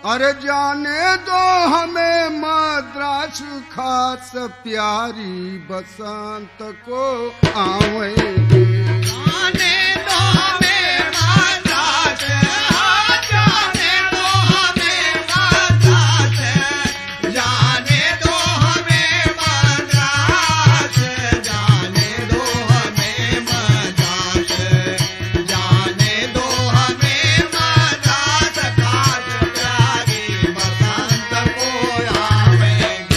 अरे जाने दो हमें मद्रास खास प्यारी बसंत को आवेंगे। जाने दो हमें मद्रास, जाने दो हमें मद्रास, जाने दो हमें मद्रास, जाने दो हमें मद्रास, जाने दो हमें मद्रास खास प्यारी बसंत को आवेंगे।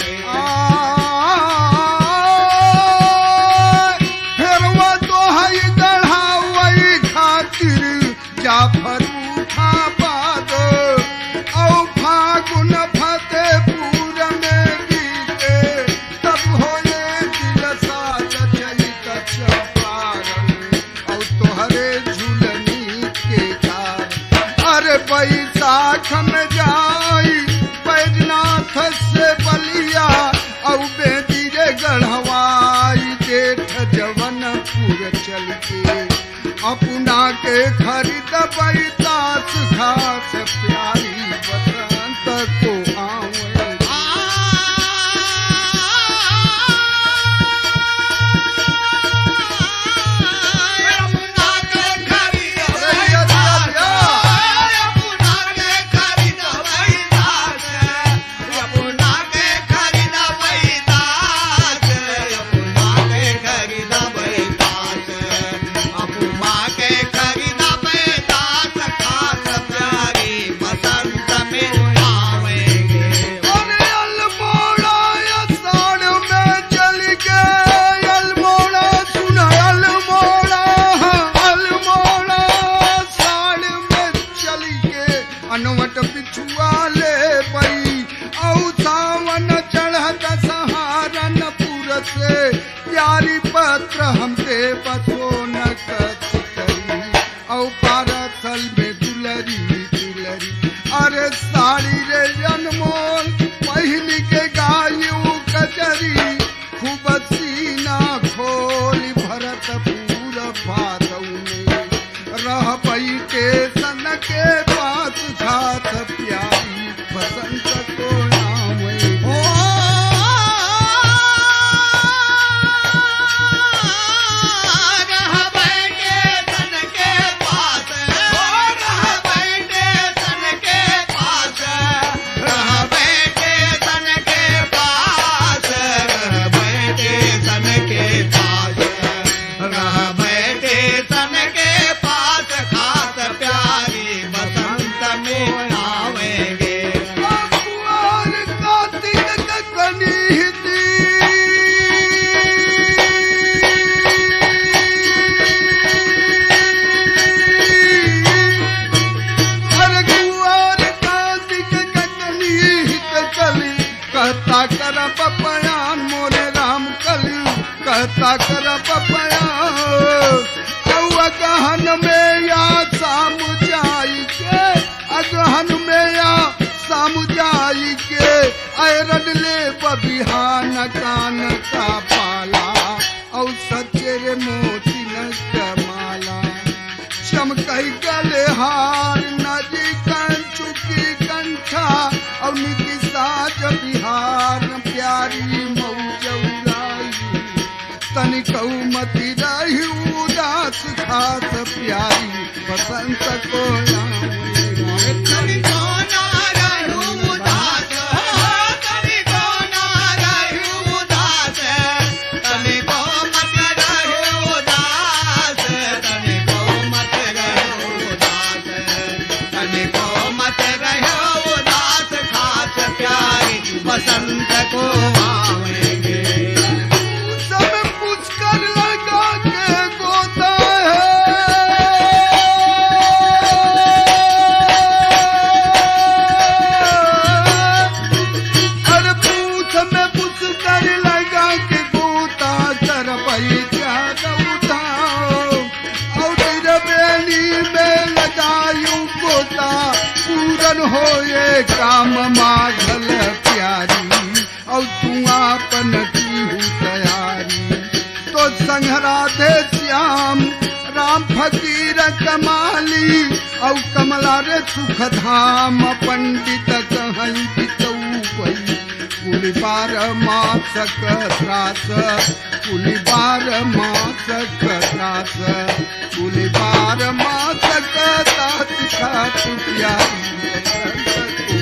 फिर वो तो है गढ़ावई खातिर जाफर उठा बाद औ फागुन फतेहपुर में बीते तब होए दिल साथ चलित चपारण औ तोहरे झुलनी के कार। अरे बैसाख में जाई बैजनाथ से बलिया औ बेदी रे गढ़वाई जेठ जवनपुर चल के अपना के खरीद बैतास खास प्यारी बसंत को आवे। अनवट पिछुआ ले पई औ सावन चढ़त सहारनपुर से प्यारी पत्र हमसे बसो न करी औ पारसल में दुलरी दुलरी। अरे साड़ी रे अनमोल पहली के गायू कचरी खूब सीना खोल भरत पूर भादौ में रह पई सन के पास खास प्यारी बसंत को आवे। रह बैठे सन के पास, रह बैठे सन के पास, रह बैठे सन के पास, रह बैठे सन के पास, रह बैठे सन के पास खास प्यारी बसंत में आवेंगे। कुंवर कार्तिक कनिहिती अरे कुंवर कार्तिक कनिहित कली कहता कर बयान मोरे राम कली कहता कर बयान औ गहन में या शाम जाई के अगहन में या शाम जाई के ऐरन ले बबिहान कान का पाला और सचेरे मोती न कमाला चमकई गले हार नदी कंचुकी कंठा और निधि साज बिहार प्यारी मौज उड़ाई तनिकऊ मती रही उदास खास प्यारी बसंत को आवे। तनिको ना रहू उदास, तनिको ना रहू उदास, तनिको मत रहू उदास, तनिको मत रहू उदास, तनिको मत रहू उदास खास प्यारी बसंत को आवेंगे। सब पुष्कर लगा के गोता है अरे पूछ में पुष्कर लगा के गोता कर पई क्या उठाओ और बेली में लगायूं गोता पूरन होए काम माघल प्यारी और तू आपन की हूँ तैयारी तो संग राधे श्याम राम फकीर कमाली औ कमला रे सुख धाम पंडित कहीं बितऊ भई कुल 12 मास त्रास कुल 12 मास त्रास कुल 12 मास तात खात प्यारी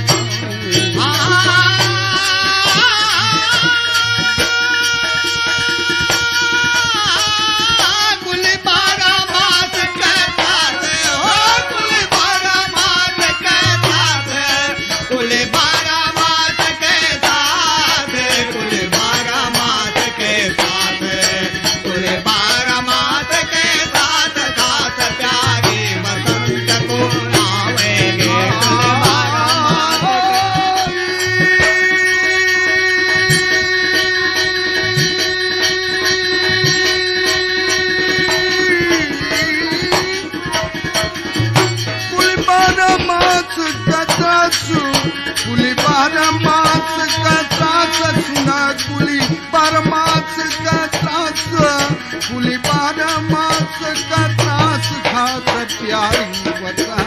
कुली 12 मास का त्रास सुना कुली 12 मास का त्रास कुली 12 मास का त्रास खात प्यारी बता